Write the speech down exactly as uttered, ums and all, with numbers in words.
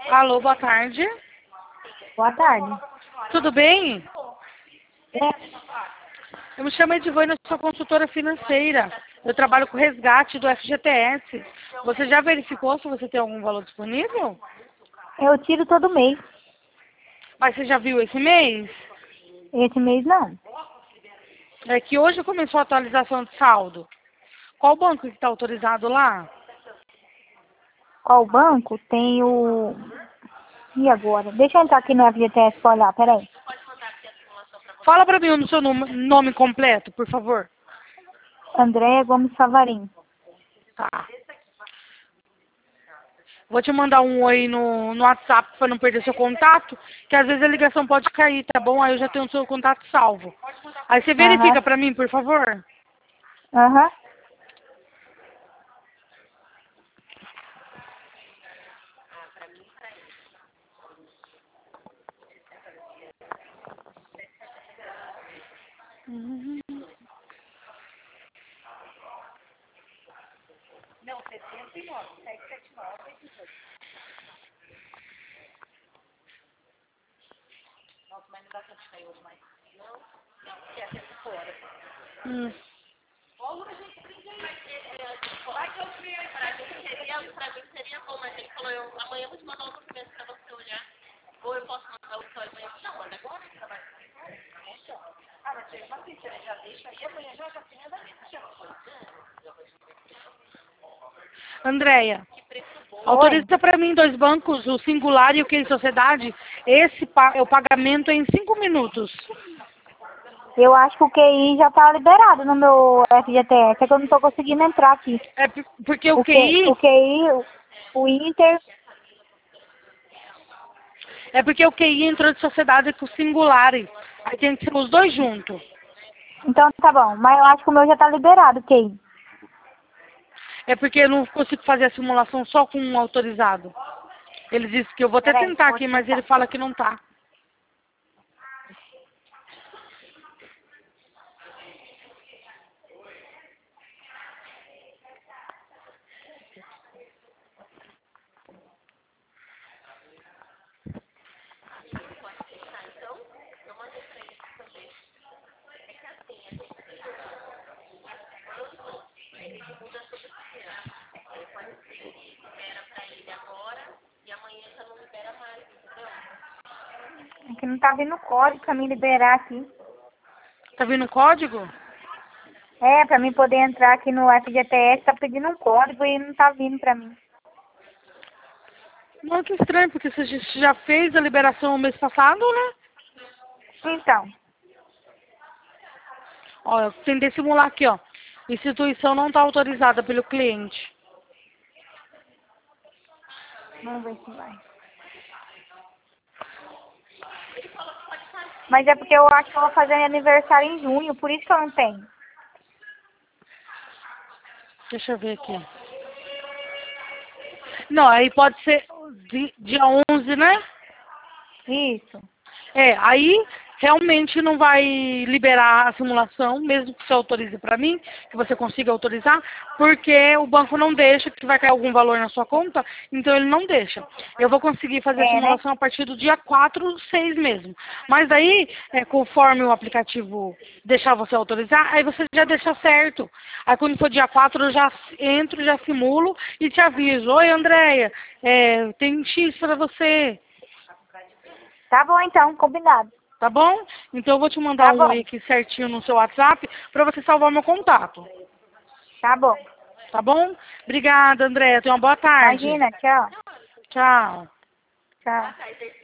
Alô, boa tarde. Boa tarde. Tudo bem? É, Eu me chamo Edivânia, sou consultora financeira. Eu trabalho com resgate do F G T S. Você já verificou se você tem algum valor disponível? eu tiro todo mês. Mas você já viu esse mês? Esse mês não. É que hoje começou a atualização de saldo. Qual banco que está autorizado lá? Qual banco? Tem o... E agora? Deixa eu entrar aqui no F G T S para olhar, peraí. Fala para mim o seu nome, nome completo, por favor. Andréia Gomes Savarim. Tá. Vou te mandar um oi no, no WhatsApp para não perder seu contato, que às vezes a ligação pode cair, tá bom? Aí eu já tenho o seu contato salvo. Aí você Aham. verifica para mim, por favor. Aham. Uhum. Hum. Andréia, Oi. autoriza para mim dois bancos, o Singular e o Case Sociedade. Esse pa é o pagamento em cinco minutos. Eu acho que o Q I já tá liberado no meu F G T S. É que eu não tô conseguindo entrar aqui. É por- porque o O, Q, QI, o Q I, o, o Inter... é porque o QI entrou de sociedade com o Singular. Aí tem que ser os dois juntos. Então tá bom. Mas eu acho que o meu já tá liberado, o Q I. É porque eu não consigo fazer a simulação só com um autorizado. Ele disse que eu vou até Peraí, tentar vou aqui, mas ele tentar. fala que não tá. É que não tá vindo código pra me liberar aqui. Tá vindo o código? É, pra mim poder entrar aqui no F G T S, tá pedindo um código e não tá vindo pra mim. Não, que estranho, porque você já fez a liberação o mês passado, né? Então, Ó, eu tentei simular aqui, ó. Instituição não está autorizada pelo cliente. vamos ver se vai. Mas é porque eu acho que eu vou fazer aniversário em junho, por isso que eu não tenho. Deixa eu ver aqui. Não, aí pode ser di- dia onze, né? Isso. É, aí realmente não vai liberar a simulação, mesmo que você autorize para mim, que você consiga autorizar, porque o banco não deixa, que vai cair algum valor na sua conta, então ele não deixa. Eu vou conseguir fazer a É, né? simulação a partir do dia quatro, seis mesmo. Mas aí, é, conforme o aplicativo deixar você autorizar, aí você já deixa certo. Aí quando for dia quatro, eu já entro, já simulo e te aviso. Oi, Andréia, é, tem X para você. Tá bom então, combinado. Tá bom? Então eu vou te mandar Tá um oi bom. aqui certinho no seu WhatsApp para você salvar meu contato. Tá bom. Tá bom? Obrigada, Andréia. Tenha uma boa tarde. Imagina, tchau. Tchau. Tchau.